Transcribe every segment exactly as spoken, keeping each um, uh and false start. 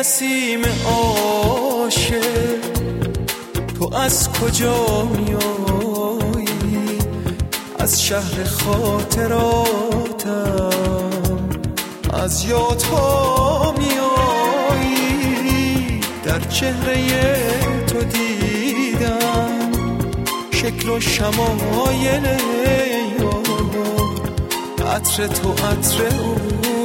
نسیم عاشق تو از کجا میایی؟ از شهر خاطراتم از یادها میایی. در چهره تو دیدم شکل و شمایل یار، عطر تو عطر او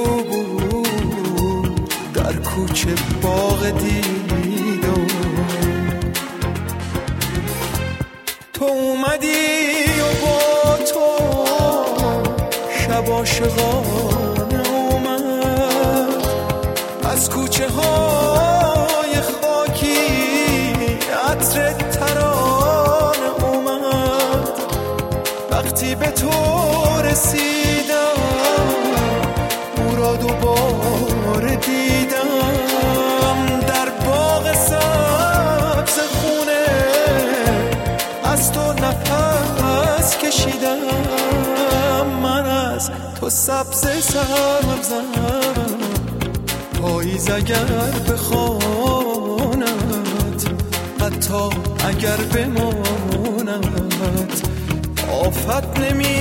در کوچه باغ دیدم. تو اومدی و با تو شب عاشقانه اومد، از کوچه های خاکی عطر ترانه اومد. وقتی به تو رسیدم او را دوباره دیدم، در باغ سبز خونه از تو نفس کشیدم. من از تو سبز سبزم، پاییز اگر بخواند حتی اگر بماند آفت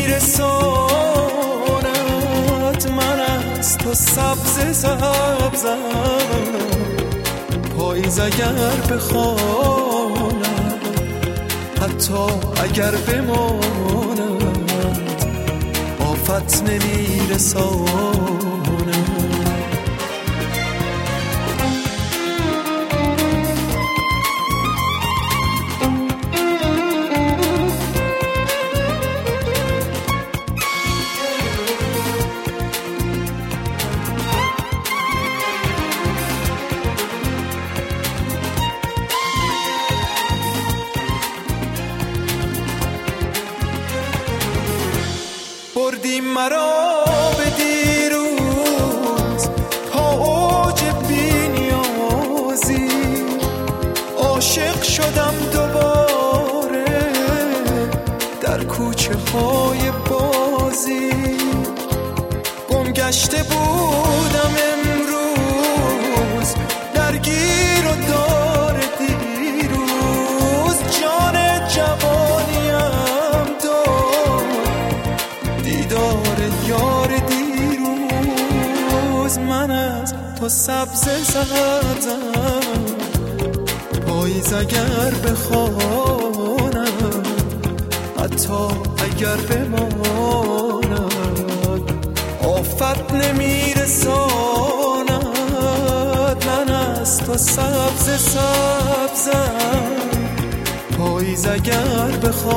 نمیرساند. من از تو سبز سبزم، پاییز اگر بخواند حتی اگر بماند آفت نمیرساند. بردی مرا به دیروز تا اوج بی‌نیازی، عاشق شدم دوباره در کوچه های بازی. گم گشته بودم امروز درگیر و دار دیروز، جان جوانیم دیدار یار دیروز. من از تو سبز سبزم، پاییز اگر بخواند حتی اگر بماند آفت نمیرساند. من از تو سبز سبزم، پاییز اگر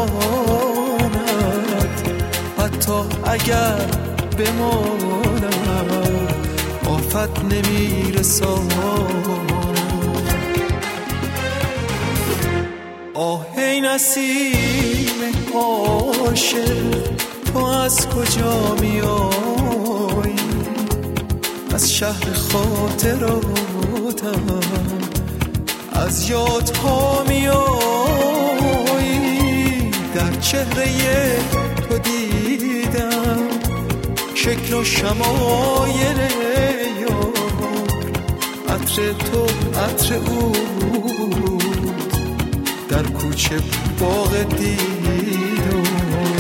بخواند حتی اگر بماند آفت نمیرساند. آه ای نسیم عاشق تو از کجا میایی؟ از شهر خاطراتم از یادها میایی. در چهره تو دیدم شکل و شمایل یار، عطر تو عطر او در کوچه باغ دیدم.